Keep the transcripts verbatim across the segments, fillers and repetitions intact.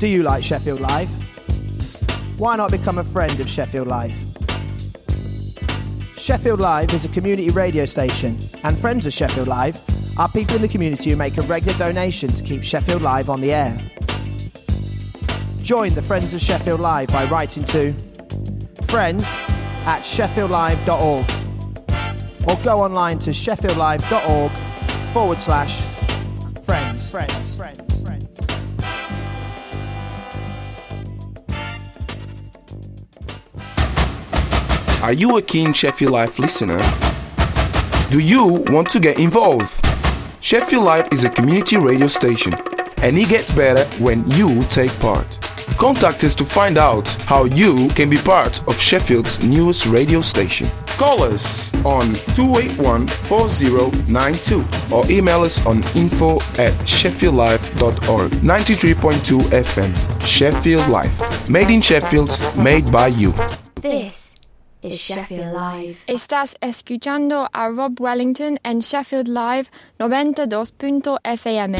Do you like Sheffield Live? Why not become a friend of Sheffield Live? Sheffield Live is a community radio station, and friends of Sheffield Live are people in the community who make a regular donation to keep Sheffield Live on the air. Join the Friends of Sheffield Live by writing to friends at sheffield live dot org or go online to sheffieldlive.org forward slash friends. Friends. Friends. Friends. Are you a keen Sheffield Live listener? Do you want to get involved? Sheffield Live is a community radio station, and it gets better when you take part. Contact us to find out how you can be part of Sheffield's newest radio station. Call us on two eight one, four zero nine two or email us on info at sheffield live dot org. ninety-three point two F M, Sheffield Live. Made in Sheffield, made by you. This is Sheffield Live. Estás escuchando a Rob Wellington en Sheffield Live noventa y dos punto F M.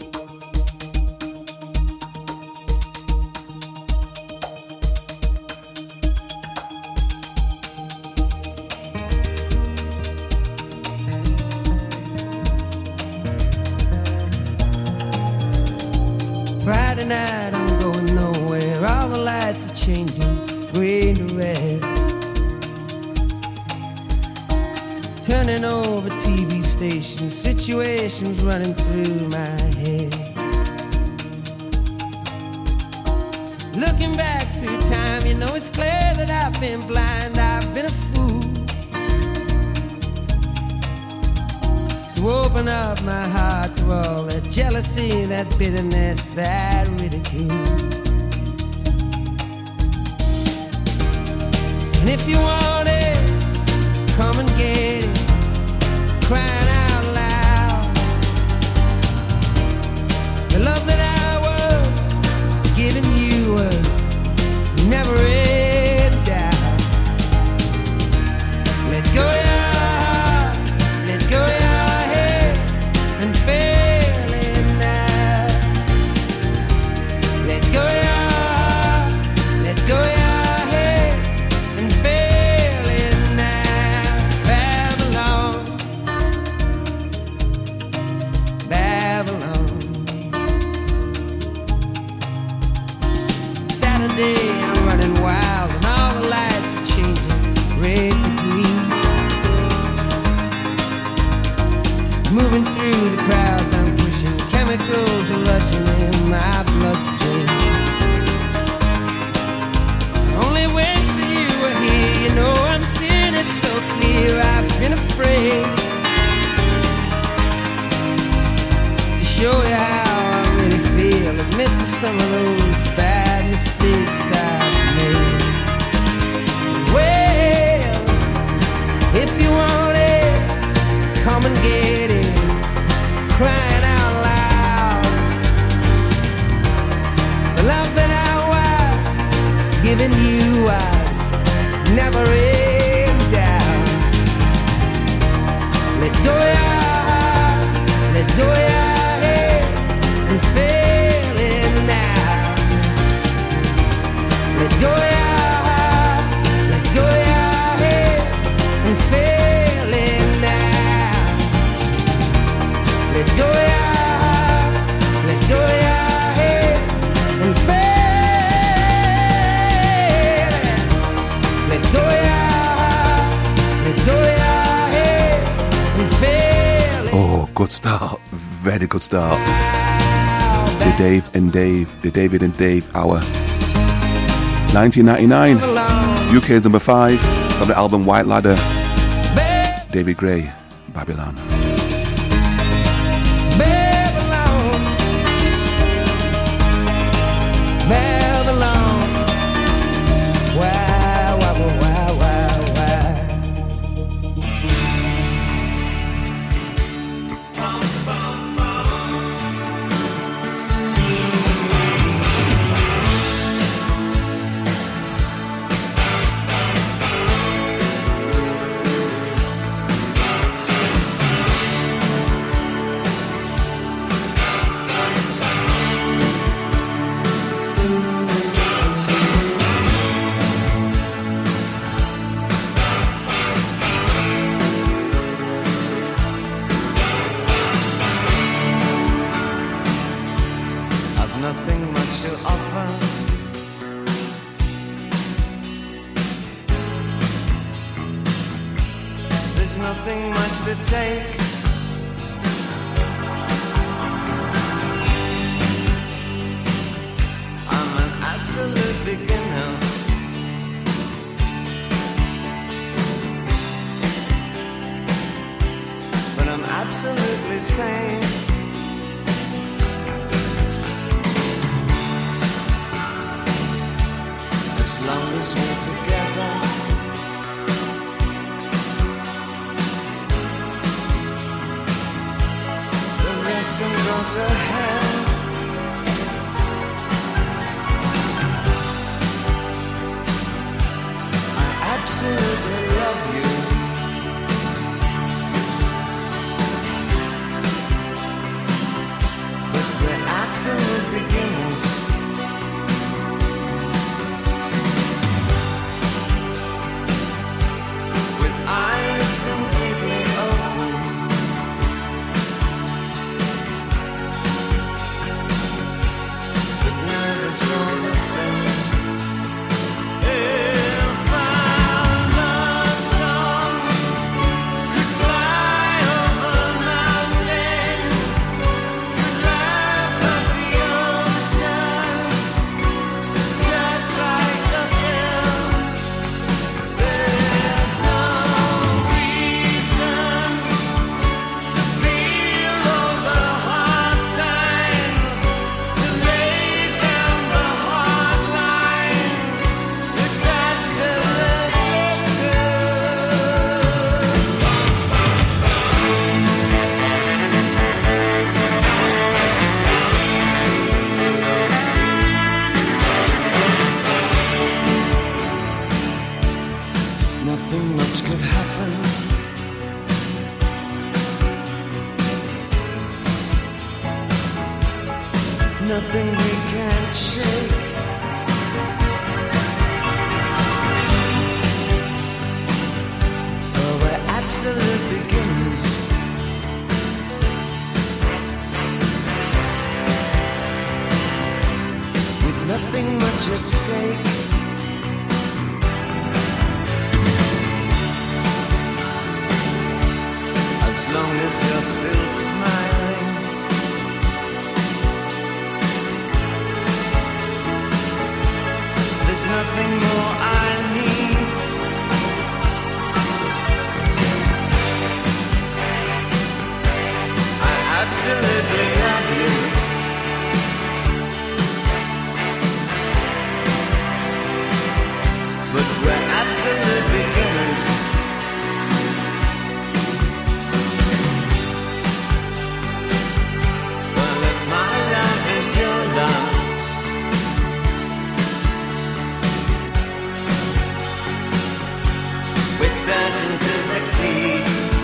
Friday night, I'm going nowhere. All the lights are changing, green to red. Turning over T V stations, situations running through my head. Looking back through time, you know it's clear that I've been blind, I've been a fool. To open up my heart to all that jealousy, that bitterness, that ridicule. And if you want it, come and get it, crying out loud. The love that I was giving you was never in doubt. Let go your heart, let go your head, and feel it now. Let go your heart, let go your head, and feel it now. Babylon, Babylon. Saturday, I'm running wild, and all the lights are changing, red to green. Moving through the crowds, I'm pushing, chemicals are rushing in my bloodstream. I only wish that you were here, you know I'm seeing it so clear. I've been afraid to show you how I really feel, admit to some of those bad mistakes I've made. Well, if you want it, come and get it, crying out loud. The love that I was giving you was never in doubt. Let go your heart, let go your head, and feel it now. Let go your heart, let go your head, and feel it now. Let go your heart, let go your head, and feel it. Let go your heart, let go your head, and feel it. Oh, good start. Very good start. The Dave and Dave, the David and Dave Hour. nineteen ninety-nine, U K's number five from the album White Ladder. David Gray, Babylon. Babylon, Babylon, wow, wow, wow, wow, wow. nothing much to offer. There's nothing much to take. I'm an absolute beginner. But I'm absolutely sane. As long as we're together. Can go to hell. I absolutely love you. But we're absolute beginners. With eyes completely open. Nothing much could happen. Nothing we can't shake. Oh, we're absolute beginners. With nothing much at stake. As long as you're still smiling. There's nothing more I need. I absolutely love you. But we're absolute beginners. We're certain to succeed.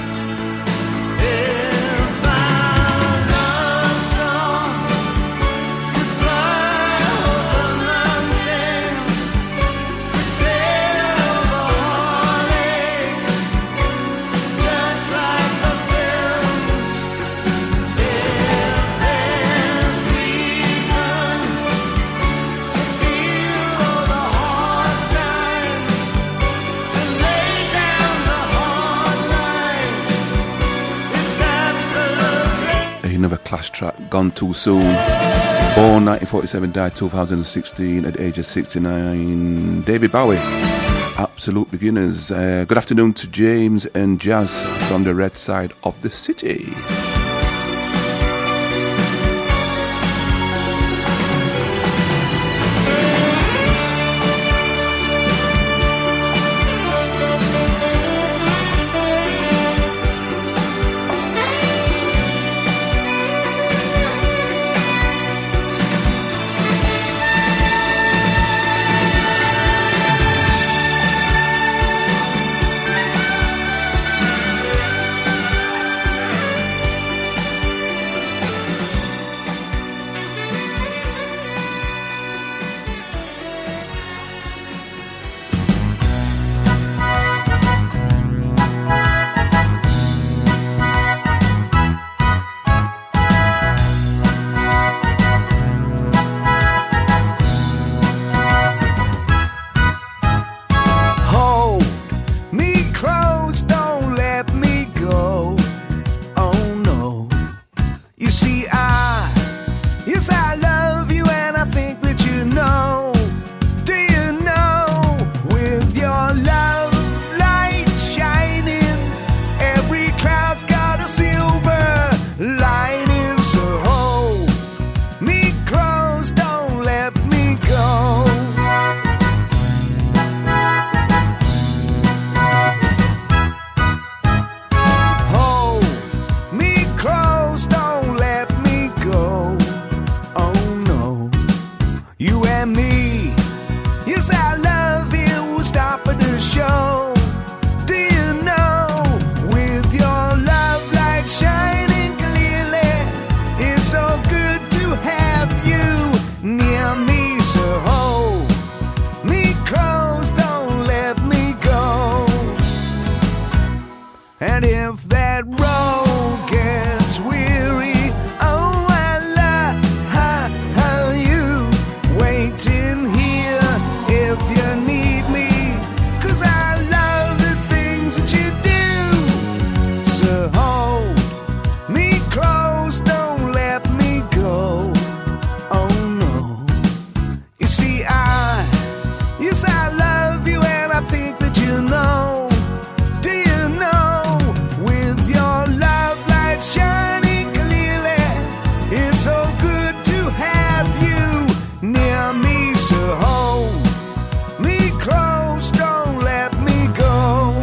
If our love song could fly over mountains, could sail over heartache, just like the films. If there's reason to feel all the hard times, to lay another Clash track, Gone Too Soon. Born nineteen forty-seven, died two thousand sixteen at the age of sixty-nine. David Bowie, Absolute Beginners. Uh, good afternoon to James and Jazz from the red side of the city. have you near me, so hold me close, don't let me go. And if that road gets weary, oh, I love how you waiting here if you need me, 'cause I love the things that you do. So hold me close, don't let me go. Oh no. You see, I, yes, I love you, and I think that you know. Do you know, with your love light shining clearly, it's so good to have you near me. So hold me close, don't let me go.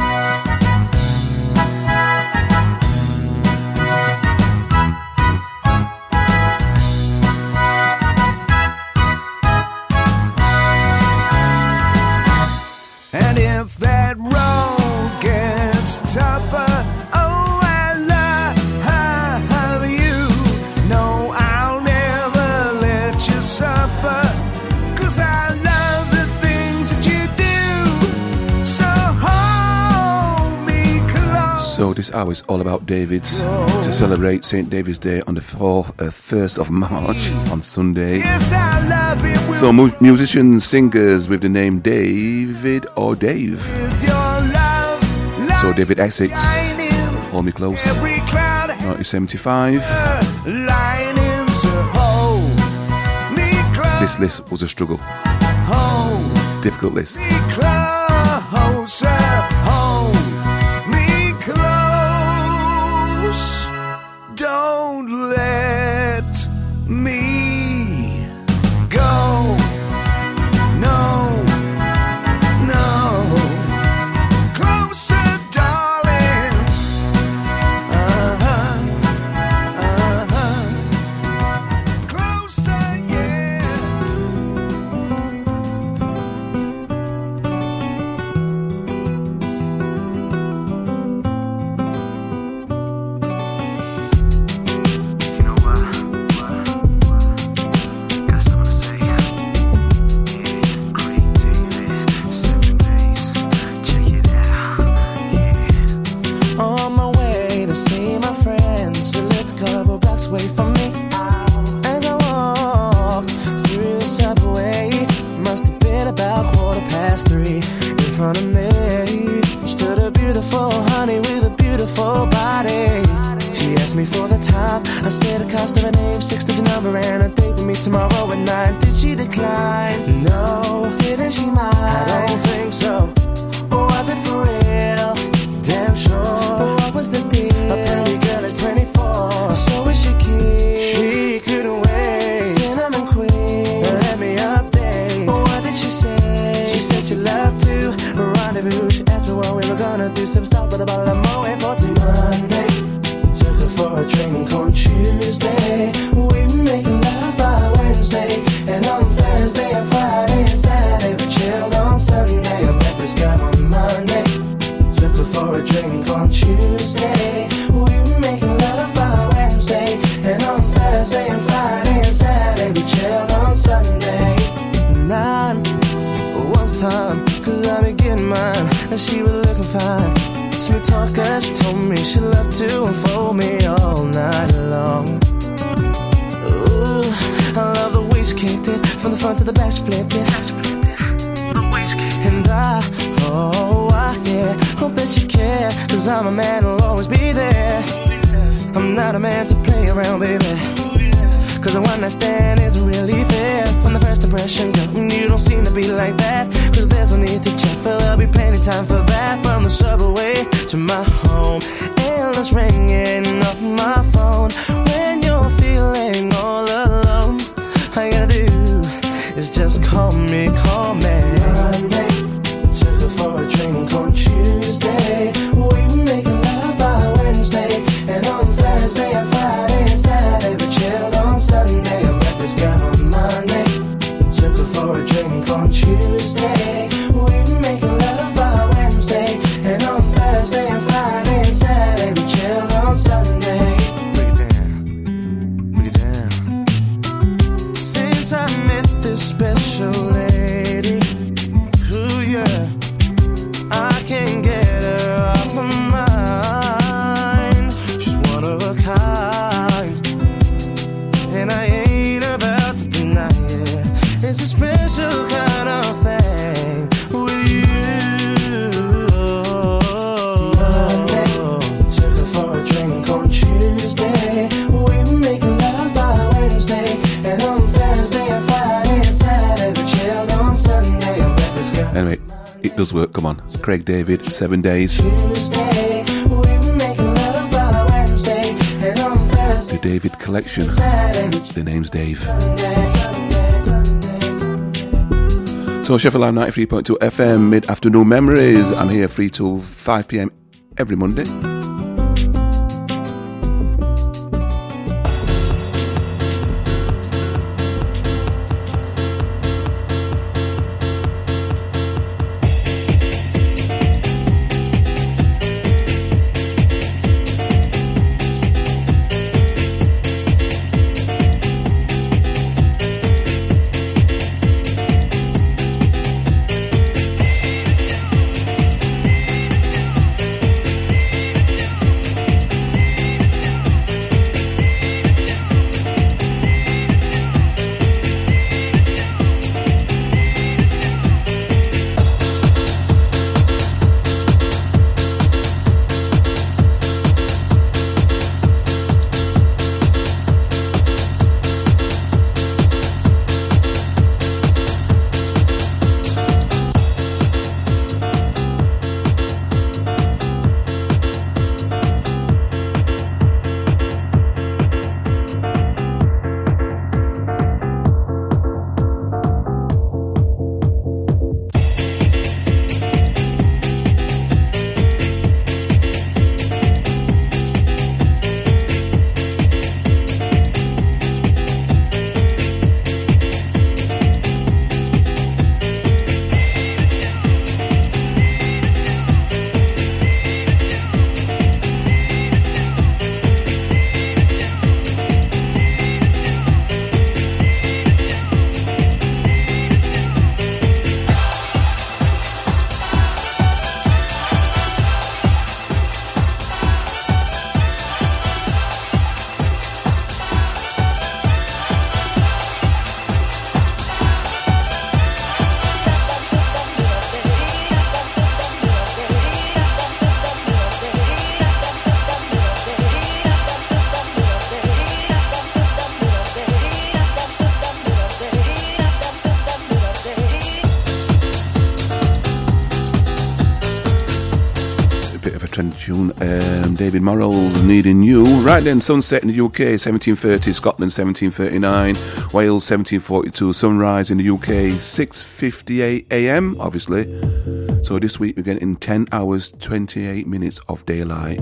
And if that road gets tougher, oh, I love you. No, I'll never let you suffer, 'cause I love the things that you do. So hold me close. So this hour is all about David's, to celebrate Saint David's Day on the fourth, uh, first of March on Sunday. Yes, I love it. So mu- musicians, singers with the name David or Dave. With your love, So David Essex, shining, Hold Me Close, every cloud nineteen seventy-five. lining, so hold me close. This list was a struggle, Hold difficult list. me closer, hold me close. Don't let me go. No, no. Closer, darling. Uh-huh, uh-huh. Closer, yeah. You know what? Got something to say. Yeah, great David, seven days. Check it out. Yeah. On my way to see my friends, a little couple blocks away from me. As I walked through the subway, must have been about quarter past three. In front of me stood a beautiful honey with a beautiful body. She asked me for the time. I said the cost of her name, six-digit number, and a date with me tomorrow at nine. Did she decline? No. Didn't she mind? I don't think so. Was it for real? Damn sure. What was the deal? A pretty girl is twenty-four. So is she keen? She couldn't wait. Cinnamon queen, let me update. What did she say? She said she loved to rendezvous. She asked me what we were gonna do. Some stop with a bottle of Moet for two Monday. Took her for a drink on Tuesday. We were making love by Wednesday. And on Thursday and Friday and Saturday we chilled on Sunday. I met this girl on Monday. Took her for a drink on Tuesday. We were making love by Wednesday. And on Thursday and Friday and Saturday we chilled on Sunday. Nine was time, 'cause I been getting mine. And she was looking fine. Smooth talker, she told me she loved to unfold me all night long. Ooh, I love the way she kicked it. From the front to the back she flipped it. And I, oh, I, yeah, hope that you care, 'cause I'm a man who'll always be there. I'm not a man to play around, baby, 'cause a one night stand isn't really fair. From the first impression, girl, you don't seem to be like that. 'Cause there's no need to check, but there'll be plenty time for that. From the subway to my home, endless ringing off my phone. When you're feeling all alone, all you gotta do is just call me, call me. Monday, took her for a drink on Tuesday. We were making love by Wednesday. And on Thursday and Friday and Saturday we chilled on Sunday. I met this girl on Monday. Took her for a drink on Tuesday. We were making love by Wednesday. And on Thursday and Friday and Saturday we chilled on Sunday. Break it down, break it down. and I ain't about to deny it. It's a special kind of thing with you. Monday, took her for a drink on Tuesday. We were making love by Wednesday, and on Thursday and Friday and Saturday we chilled on Sunday. And breakfast got Anyway, it does work. Come on, Craig David, Seven Days. Tuesday. We were making love by Wednesday, and on Thursday The David Collection. and Saturday we The name's Dave. Sunday, Sunday, Sunday, Sunday. So Sheffield Live ninety-three point two F M, mid-afternoon memories. I'm here three till five p.m. every Monday. Tune, um, David Morrell's Needing You. Right then, sunset in the U K seventeen thirty, Scotland seventeen thirty-nine, Wales seventeen forty-two, sunrise in the U K six fifty-eight a m obviously. So this week we're getting ten hours twenty-eight minutes of daylight.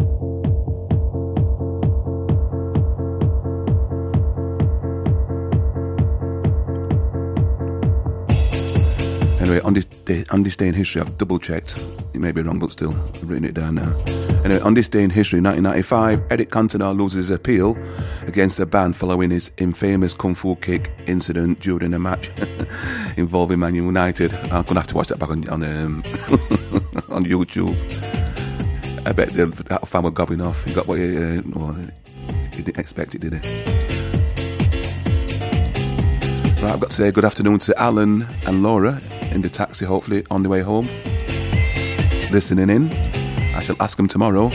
Anyway, on this day, on this day in history, I've double checked. It may be wrong, but still, I've written it down now. Anyway, on this day in history, nineteen ninety-five, Eric Cantona loses his appeal against the ban following his infamous kung fu kick incident during a match involving Man United. I'm gonna have to watch that back on on, um, on YouTube. I bet the that fan were gobbing off. He got what he, uh, well, he didn't expect it, did he? Right, I've got to say good afternoon to Alan and Laura in the taxi, hopefully on the way home, listening in. I shall ask them tomorrow.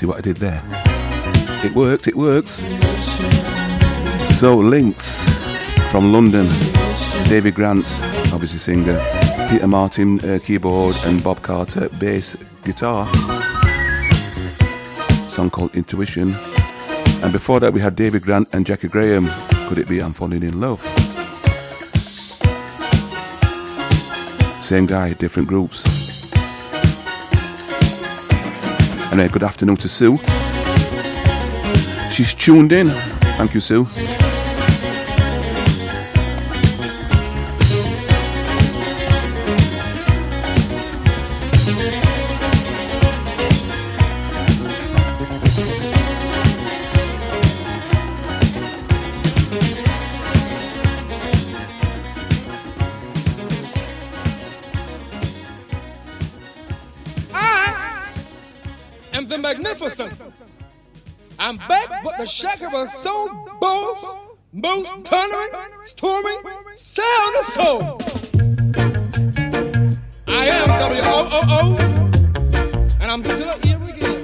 See what I did there? It works, it works. So, Links from London. David Grant, obviously singer. Peter Martin, uh, keyboard. And Bob Carter, bass, guitar. Song called Intuition. And before that we had David Grant and Jackie Graham. Could It Be I'm Falling in Love? Same guy, different groups. And a good afternoon to Sue. She's tuned in. Thank you, Sue. Magnificent. I'm back, but the shaker was so boss, most thundering, storming, sound of soul. I am W O O O, and I'm still here again.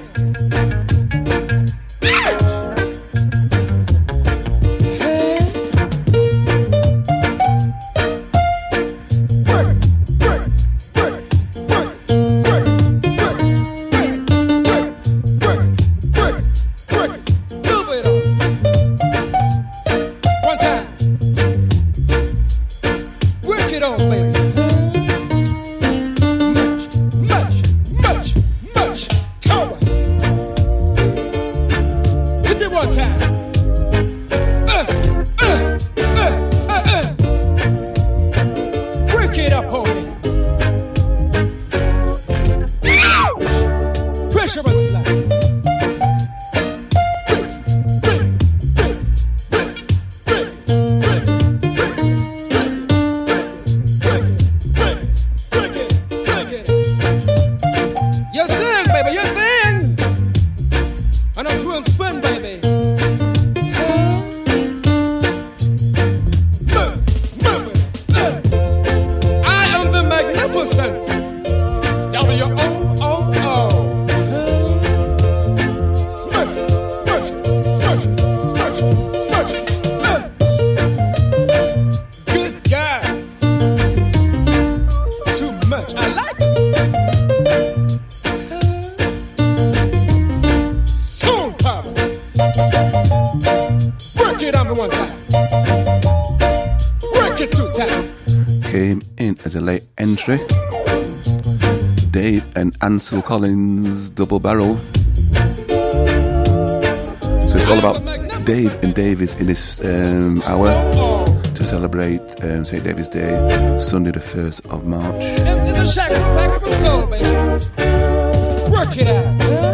Dave and Ansel Collins double barrel. So it's all about Dave and Davies in this um, hour to celebrate um, Saint David's Day, Sunday the first of March. It's, it's a shack back of a soul, baby. Work it out, huh?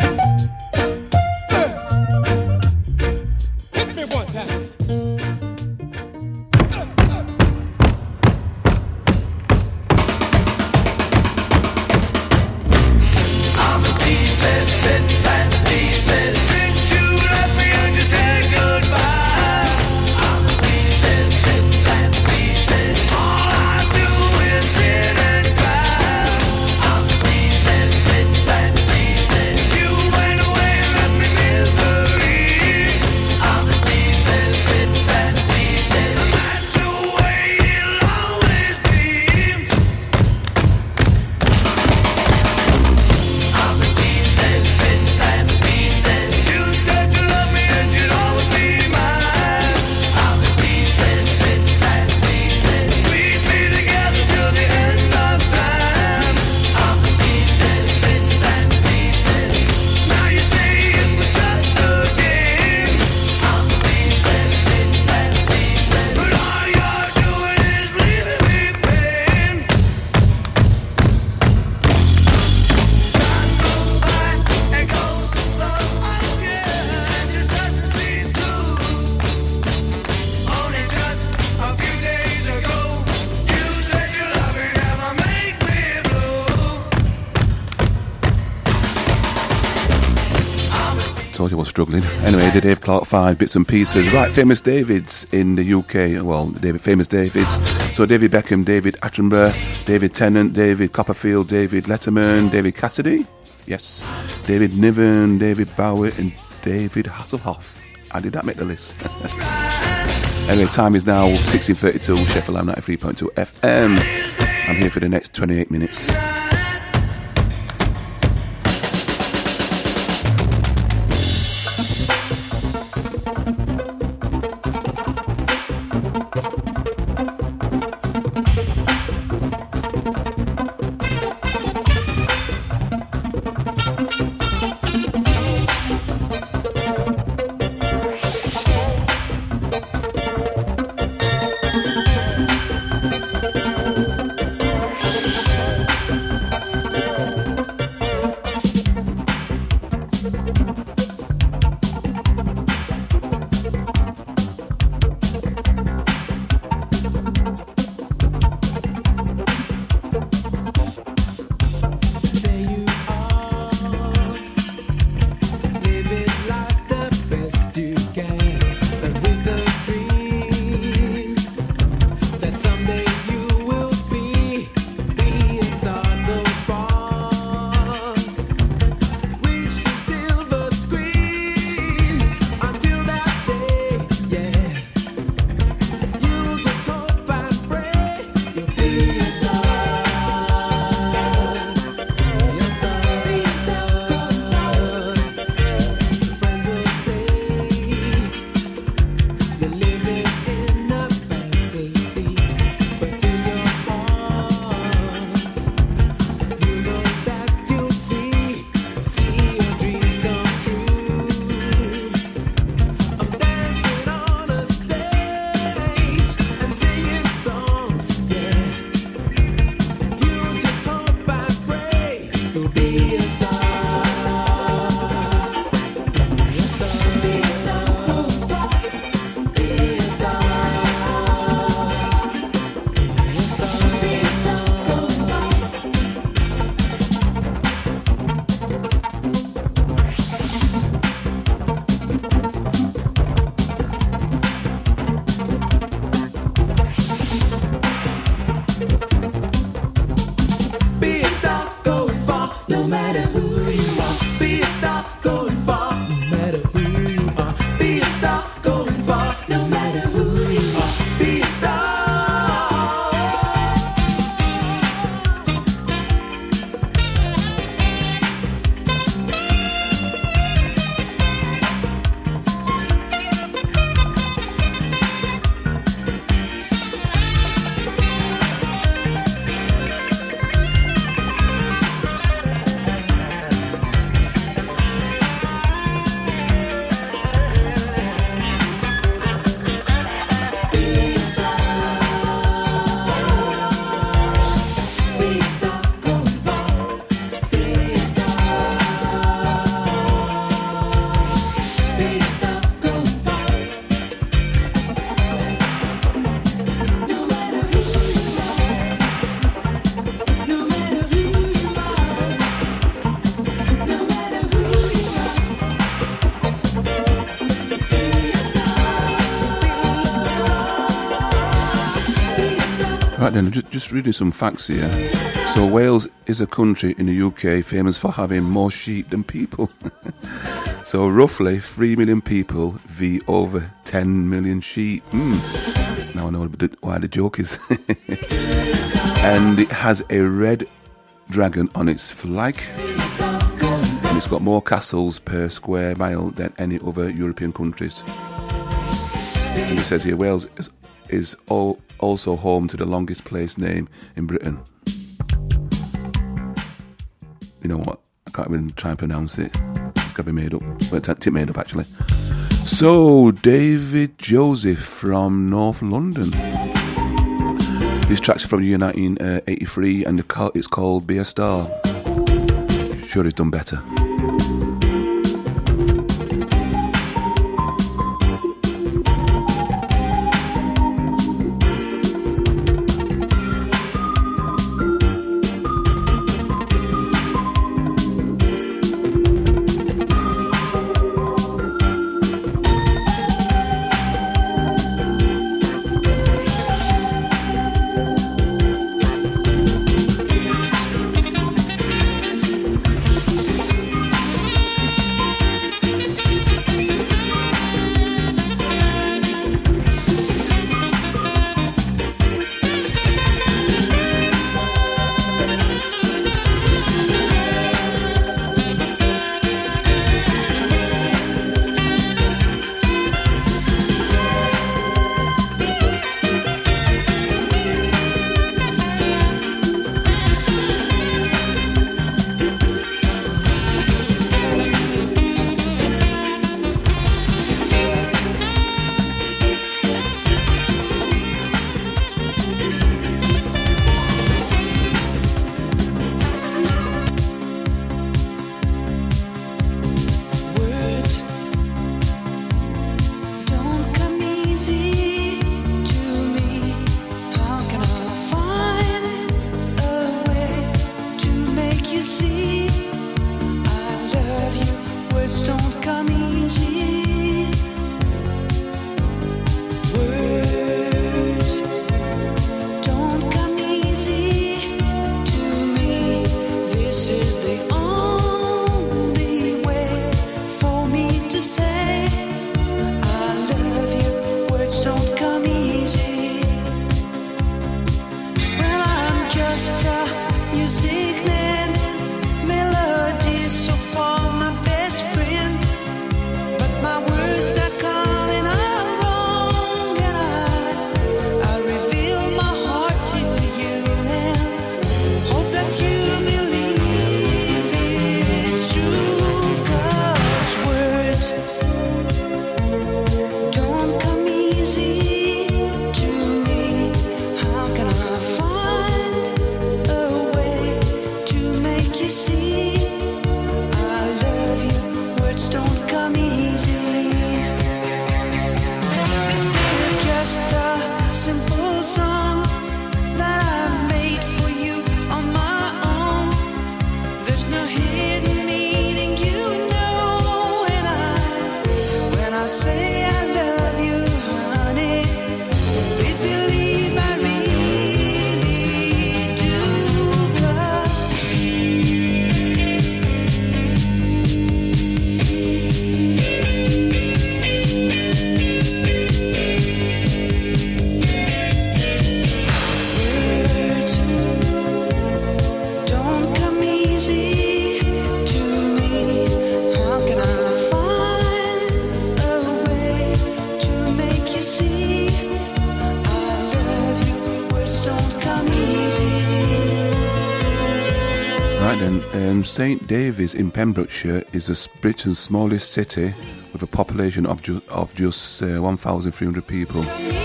Told you I was struggling. Anyway, the Dave Clark Five, bits and pieces. Right, famous Davids in the U K. Well, David, famous Davids. So David Beckham, David Attenborough, David Tennant, David Copperfield, David Letterman, David Cassidy. Yes, David Niven, David Bowie, and David Hasselhoff. How did that make the list? Anyway, time is now sixteen thirty-two, Sheffield Live ninety-three point two F M. I'm here for the next twenty-eight minutes. Right then, just, just reading some facts here. So Wales is a country in the U K famous for having more sheep than people. So roughly three million people v over ten million sheep. Mm. Now I know why the joke is. And it has a red dragon on its flag. And it's got more castles per square mile than any other European countries. And it says here Wales is, is all, also home to the longest place name in Britain. You know what? I can't even try and pronounce it. It's got to be made up. Well, it's made up actually. So, David Joseph from North London. This track's from the year nineteen eighty-three and it's called Be a Star. Sure, he's done better. you see I love you. Words don't come easy. Words don't come easy to me. This is the only way for me to say I love you. Words don't come easy. Well, I'm just a music man, melodies so far my best friend, but my words are coming out wrong, and I, I reveal my heart to you and hope that you believe it's true, 'cause words don't come easy to me. How can I find a way to make you see I love you? Words don't come easy. This is just a simple song that I made for you on my own. There's no hidden meaning, you know, when I when I say I love you, honey. Please believe I really do, 'cause words don't come easy to me. How can I find a way to make you see I love you? Words don't come easy. Right then, um, Saint David's in Pembrokeshire is the Britain's smallest city with a population of, ju- of just uh, one thousand three hundred people.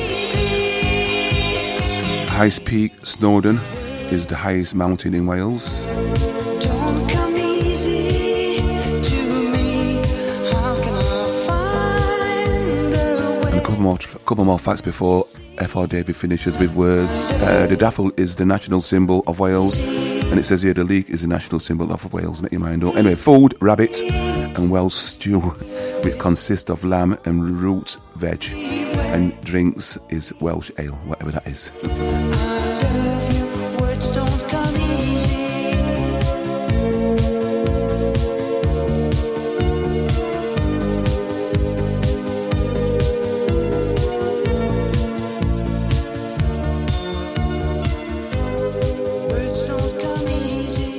Highest peak, Snowdon, is the highest mountain in Wales. Don't come easy to me. How can I find a way? And a couple more, couple more facts before F R David finishes with words. Uh, the daffodil is the national symbol of Wales, and it says here the leek is the national symbol of Wales. Make your mind up. Anyway, food, rabbit, and Welsh stew, which consists of lamb and root veg, and drinks is Welsh ale, whatever that is. I love you. Words don't come easy. Words don't come easy.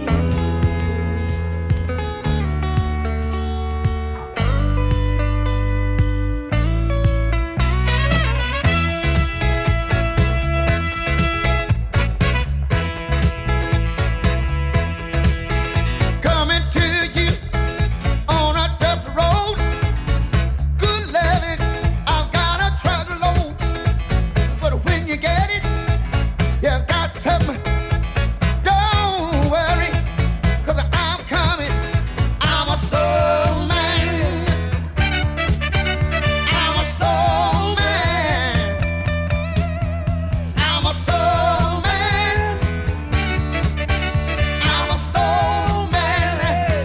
Coming to you on a tough road. Good loving, I've got a truckload. But when you get it, you've got something. Don't worry, 'cause I'm coming. I'm a soul man. I'm a soul man. I'm a soul man. I'm a soul man.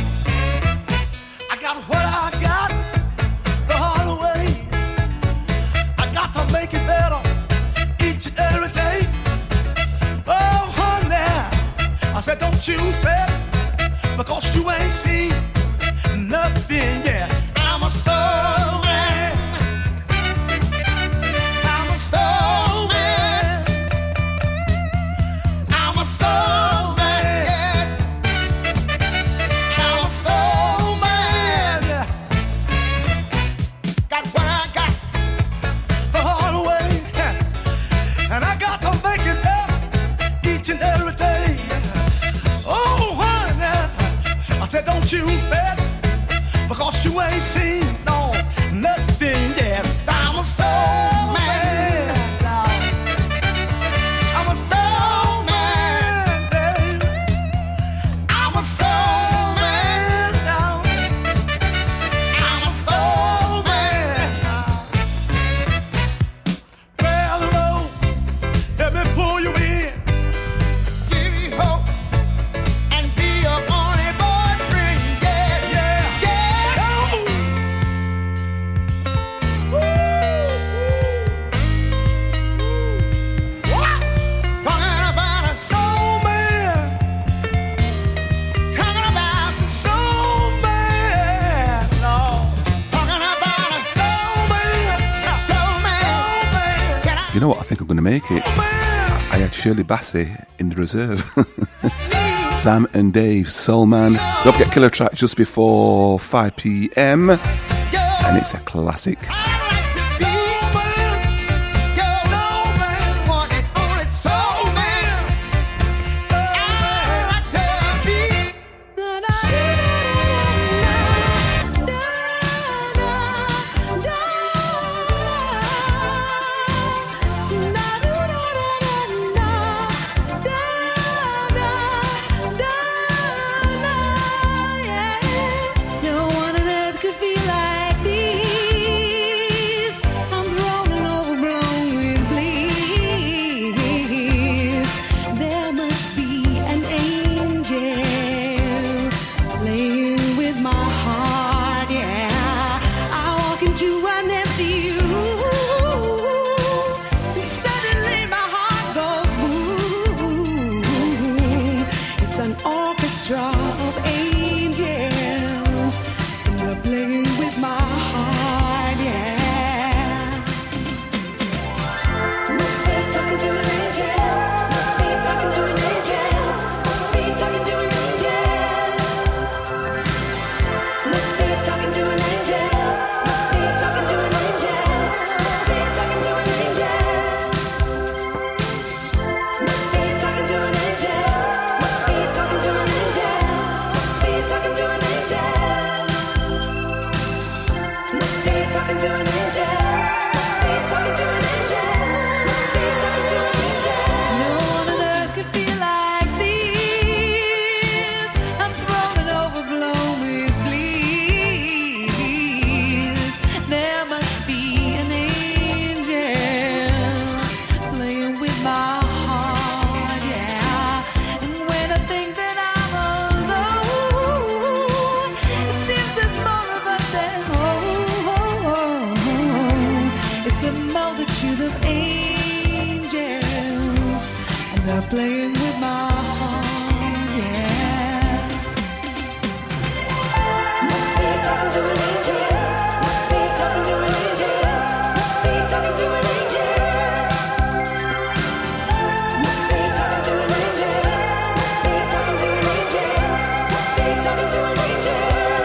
I got what I got the hard way. I got to make it better each and every day. Oh, honey, I said, don't you fret, because you ain't seen nothing yet. I'm a soul man. I'm a soul man. I'm a soul man. I'm a soul man. Got what I got the hard way, and I got to make it up each and every day. Oh, honey, I said, don't you bet, because you ain't seen no nothing yet. I'm a soul man. I'm a soul man, babe. I'm a soul man. I'm a soul man. Well, Lord, let me pull you in, give you hope you know what? I think I'm going to make it. I had Shirley Bassey in the reserve. Sam and Dave, Soul Man. Don't forget Killer Track just before five p.m. And it's a classic. No one on earth could feel like this. I'm thrown and overblown with bliss. There must be an angel playing with my heart, yeah. I walk into an empty room, and suddenly my heart goes boom. It's an orchestra of angels, and they're playing with my heart, yeah. Must be talking to an angel. Must be talking to an angel. Must be talking to an angel. Must be talking to an angel. Must be talking to an angel. Must be talking to an angel. Must be talking to an angel. Must be talking to an angel. Must be talking to an angel. Must be talking to an angel. Must be talking to an angel. Must be talking to an angel. No one on earth could feel like this. I'm thrown and overblown with bliss. There must be an angel playing with my heart, yeah. And when I think that I'm alone, it seems there's more of us at home. It's a multitude of angels, and they're playing with my heart, yeah. Must be talking to an angel. Must be talking to an angel. Must be talking to an angel. Must be talking to an angel. Must be talking to an angel. Must be talking to an angel.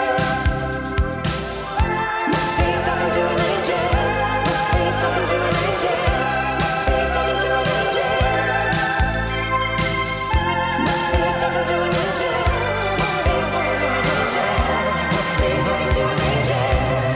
Must be talking to an angel. Must be talking to an angel. Must be talking to an angel. Must be talking to an angel. Must be talking to an angel. Must be talking to an angel.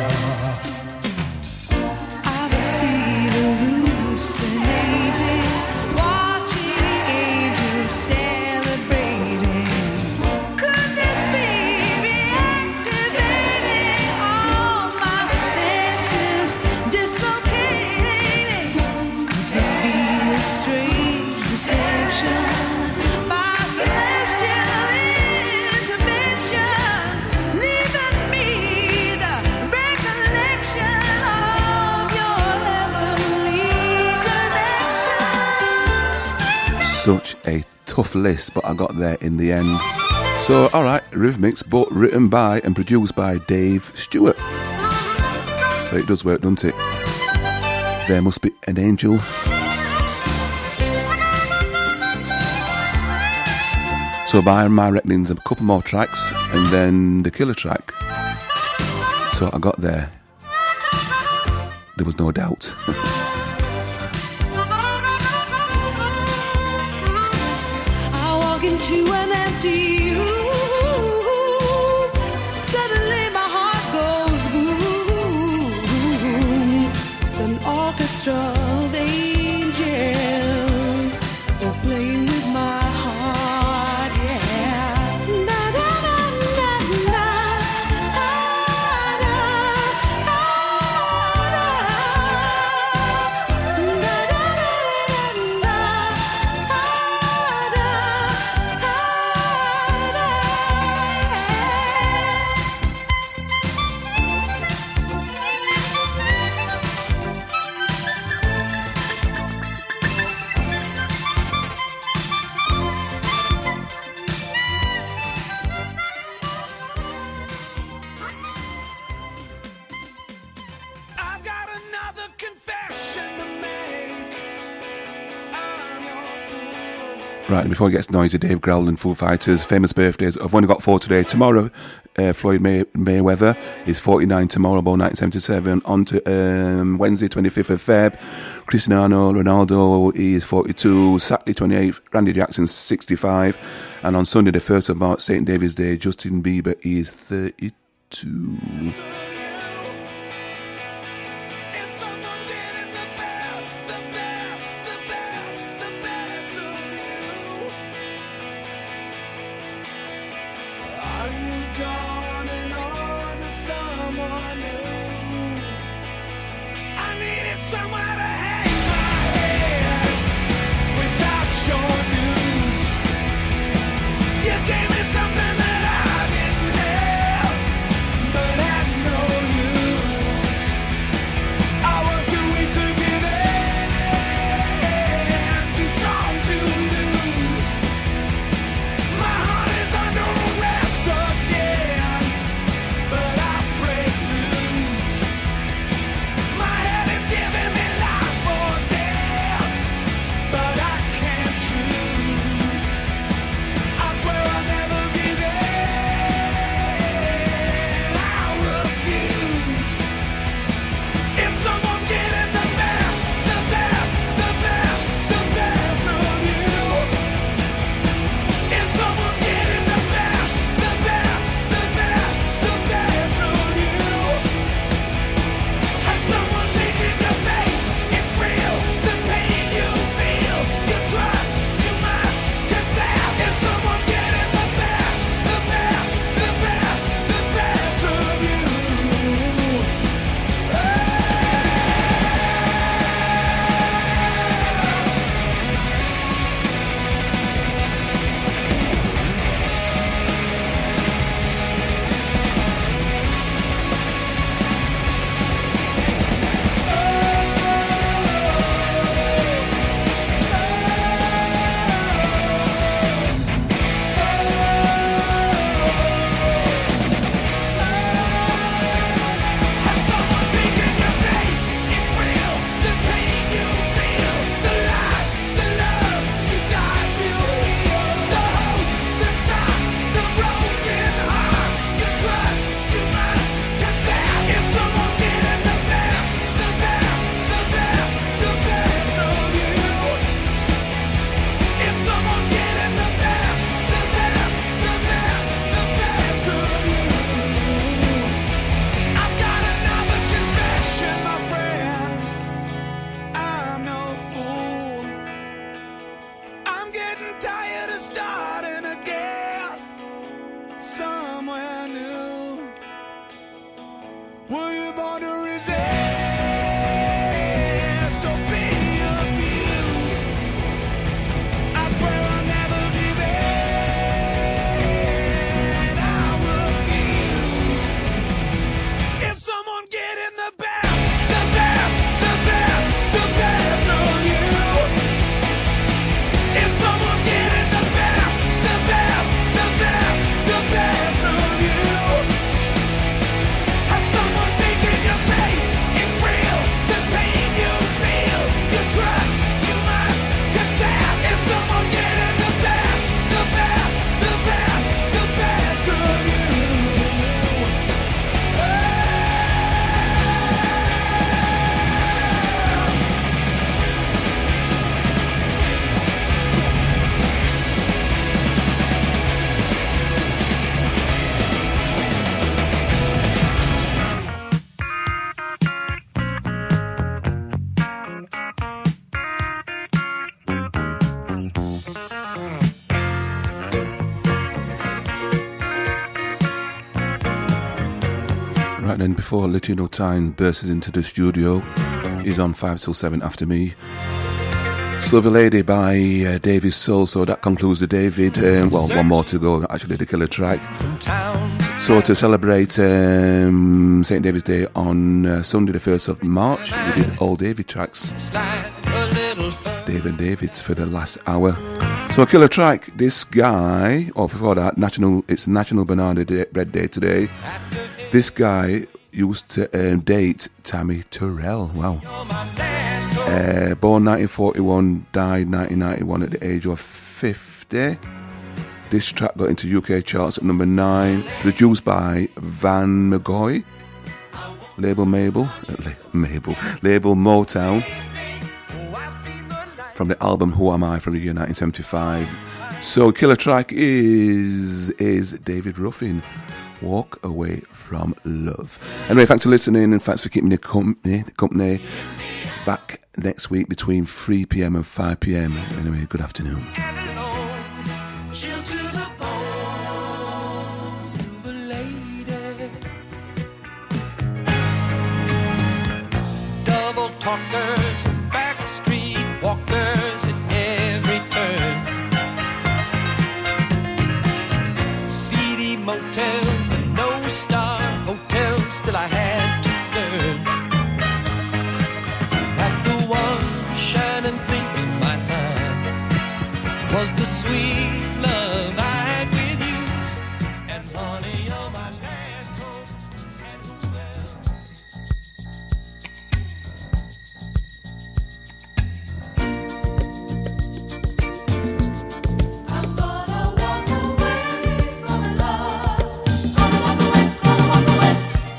I must be hallucinating, watching angels celebrating. Could this be reactivating all my senses, dislocating? This must be a strange deception by celestial intervention, leaving me the recollection of your heavenly connection. Such a tough list, but I got there in the end. So, alright, Rhythmics, but written by and produced by Dave Stewart. So it does work, doesn't it? There must be an angel. So by my reckonings, a couple more tracks, and then the killer track. So I got there. There was no doubt. I walk into an empty room, suddenly my heart goes boom. It's an orchestra of angels, they're playing with my heart, yeah. Na, na, na, na, na, na, na, na, na, Right, and before it gets noisy, Dave Grohl and Foo Fighters, famous birthdays. I've only got four today. Tomorrow, uh, Floyd May- Mayweather is forty-nine tomorrow, born nineteen seventy-seven. On to um, Wednesday, twenty-fifth of February, Cristiano Ronaldo is forty-two. Saturday, twenty-eighth, Randy Jackson, sixty-five. And on Sunday, the first of March, Saint David's Day, Justin Bieber is thirty-two. Right then, before Latino Time bursts into the studio, he's on five till seven after me. Silver Lady by uh, David Soul. So that concludes the David. Um, well, one more to go, actually, the killer track. So to celebrate um, Saint David's Day on uh, Sunday the first of March, we did all David tracks. David Davids for the last hour. So a killer track, this guy, or before that, National, it's National Banana Day, Bread Day today. This guy used to um, date Tammy Terrell. Wow. Uh, born nineteen forty-one, died nineteen ninety-one at the age of fifty. This track got into U K charts at number nine, produced by Van McGoy, label Mabel, uh, Mabel, label Motown, from the album Who Am I from the year nineteen seventy-five. So killer track is is David Ruffin, Walk Away From Love. Anyway, thanks for listening and thanks for keeping me company. company. Back next week between three p.m. and five p.m. Anyway, good afternoon. Chill to the bone, silver lady. Double talkers and backstreet walkers at every turn. Seedy motels and no-star hotels, still I had to learn that the one shining thing in my mind was the sweet love I had with you. And honey, you're my last hope. And who else? I'm gonna walk away from love. Gonna walk away, gonna walk away.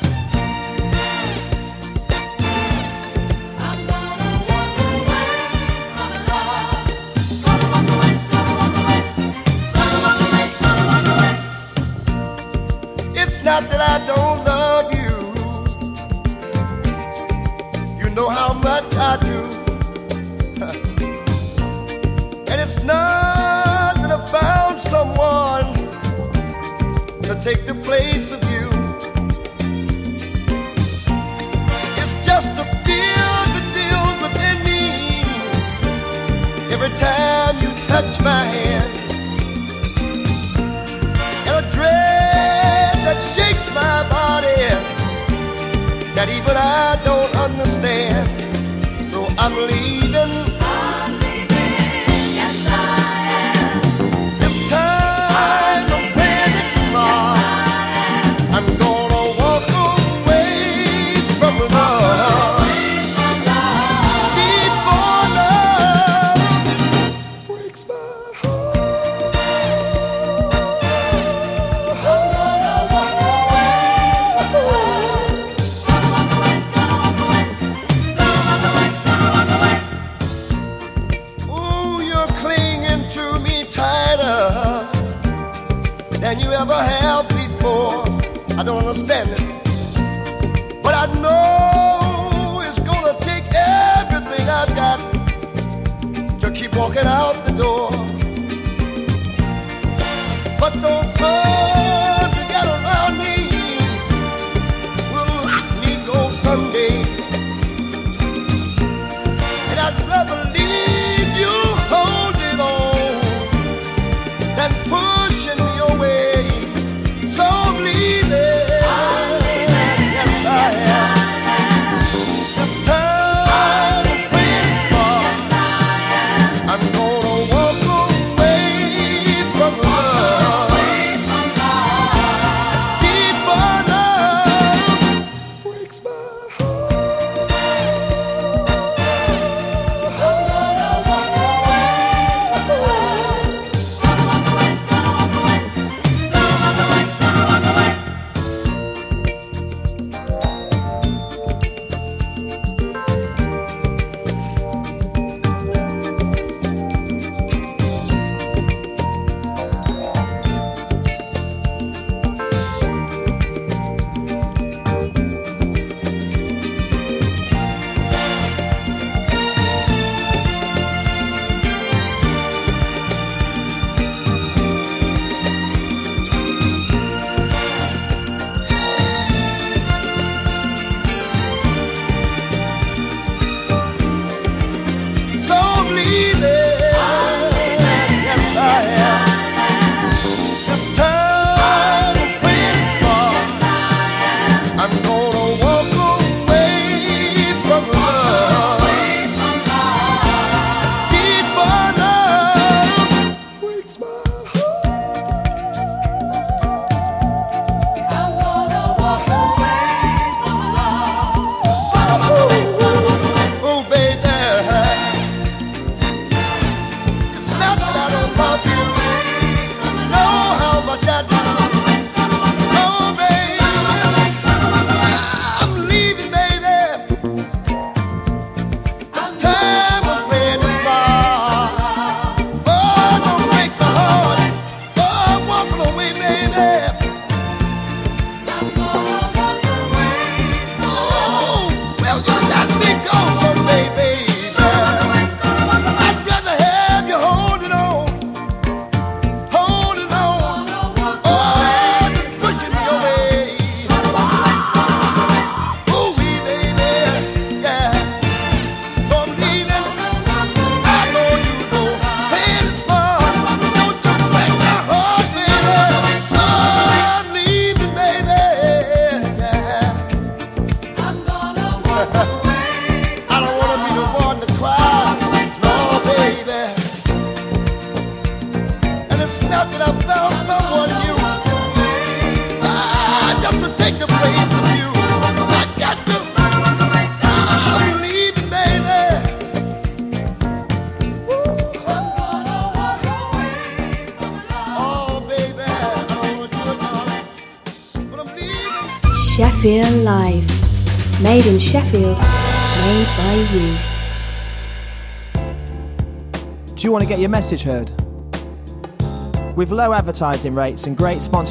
I'm gonna walk away from love. Gonna walk away, gonna walk away. Gonna walk away, gonna walk away. It's not that I don't love you. You know how much I do. And it's not that I found someone to take the place of you. It's just a fear that builds within me every time you touch my hand. And a dread that shakes my body that even I don't understand. So I'm leaving. I'm leaving, yes I am. It's time to playing it smart. I'm gonna walk away from love. Before love breaks my heart. I'm gonna walk away from love. Gonna walk away, gonna walk away. Gonna walk away, gonna walk away. Ooh, you're clinging to me tighter than you ever have before. I don't understand it, but I know it's gonna take everything I've got to keep walking out the door. But those arms you got around me will let me go someday. And I'd rather leave you holding on than pushing me away. So I'm leaving. Yes, I am. It's time to play it smart. I'm gonna walk away from love. Sheffield Live. Made in Sheffield, made by you. Do you want to get your message heard? With low advertising rates and great sponsorship